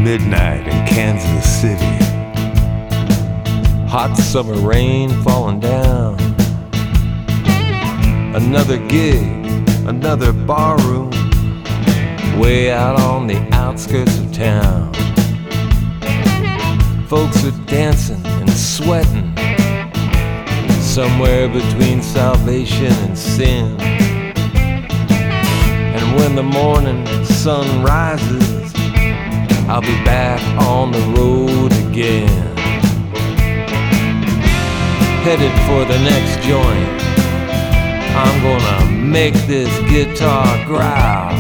Midnight in Kansas City. Hot summer rain falling down. Another gig, another barroom, way out on the outskirts of town. Folks are dancing and sweating, somewhere between salvation and sin. And when the morning sun rises, I'll be back on the road again, headed for the next joint. I'm gonna make this guitar growl.